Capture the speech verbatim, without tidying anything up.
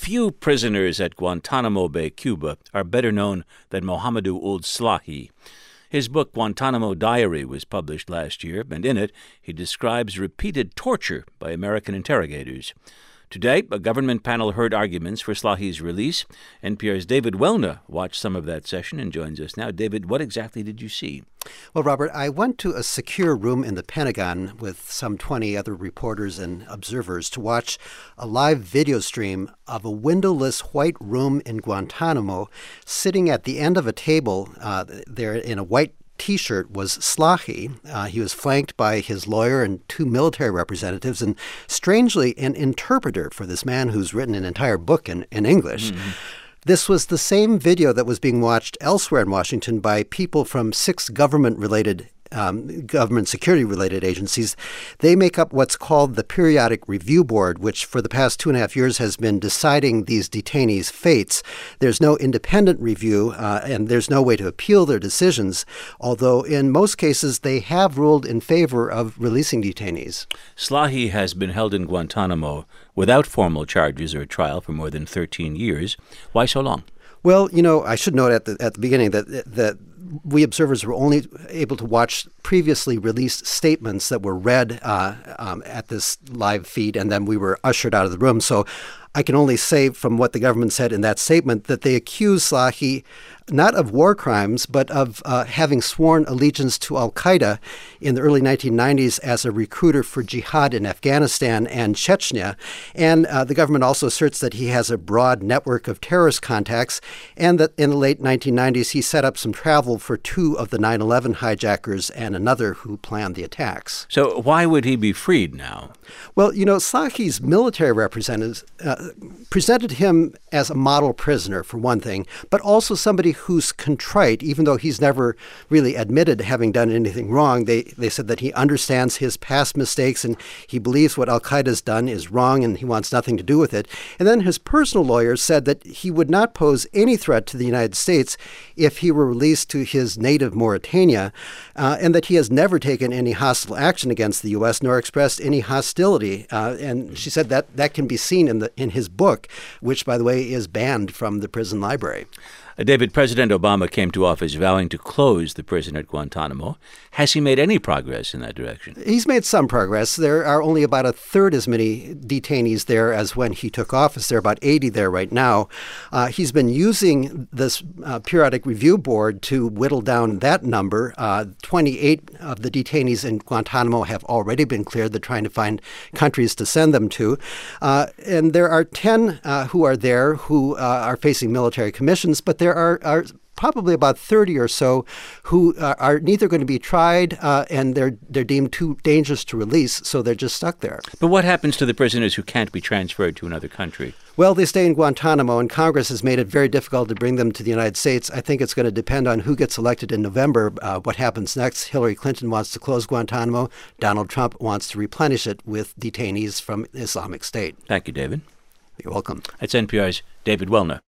Few prisoners at Guantanamo Bay, Cuba, are better known than Mohamedou Ould Slahi. His book, Guantanamo Diary, was published last year, and in it he describes repeated torture by American interrogators. Today, a government panel heard arguments for Slahi's release. N P R's David Welna watched some of that session and joins us now. David, what exactly did you see? Well, Robert, I went to a secure room in the Pentagon with some twenty other reporters and observers to watch a live video stream of a windowless white room in Guantanamo. Sitting at the end of a table uh, there in a white T-shirt was Slahi. Uh, he was flanked by his lawyer and two military representatives, and strangely, an interpreter for this man who's written an entire book in, in English. Mm-hmm. This was the same video that was being watched elsewhere in Washington by people from six government-related Um, government security-related agencies. They make up what's called the Periodic Review Board, which for the past two and a half years has been deciding these detainees' fates. There's no independent review, uh, and there's no way to appeal their decisions, although in most cases they have ruled in favor of releasing detainees. Slahi has been held in Guantanamo without formal charges or trial for more than thirteen years. Why so long? Well, you know, I should note at the at the beginning that that we observers were only able to watch previously released statements that were read uh, um, at this live feed, and then we were ushered out of the room. So I can only say from what the government said in that statement that they accused Slahi not of war crimes, but of uh, having sworn allegiance to al-Qaeda in the early nineteen nineties as a recruiter for jihad in Afghanistan and Chechnya. And uh, the government also asserts that he has a broad network of terrorist contacts, and that in the late nineteen nineties he set up some travel for two of the nine eleven hijackers and another who planned the attacks. So why would he be freed now? Well, you know, Slahi's military representatives uh, presented him as a model prisoner, for one thing, but also somebody who's contrite, even though he's never really admitted having done anything wrong. They they said that he understands his past mistakes and he believes what al-Qaeda's done is wrong and he wants nothing to do with it. And then his personal lawyer said that he would not pose any threat to the United States if he were released to his native Mauritania, uh, and that he has never taken any hostile action against the U S nor expressed any hostility. Uh, and she said that that can be seen in the in his book, which, by the way, is banned from the prison library. Uh, David, President Obama came to office vowing to close the prison at Guantanamo. Has he made any progress in that direction? He's made some progress. There are only about a third as many detainees there as when he took office. There are about eighty there right now. Uh, he's been using this uh, periodic review board to whittle down that number. Uh, twenty-eight of the detainees in Guantanamo have already been cleared. They're trying to find countries to send them to. Uh, and there are ten uh, who are there who uh, are facing military commissions, but there are, are probably about thirty or so who uh, are neither going to be tried uh, and they're they're deemed too dangerous to release, so they're just stuck there. But what happens to the prisoners who can't be transferred to another country? Well, they stay in Guantanamo, and Congress has made it very difficult to bring them to the United States. I think it's going to depend on who gets elected in November, uh, what happens next. Hillary Clinton wants to close Guantanamo. Donald Trump wants to replenish it with detainees from Islamic State. Thank you, David. You're welcome. That's N P R's David Welna.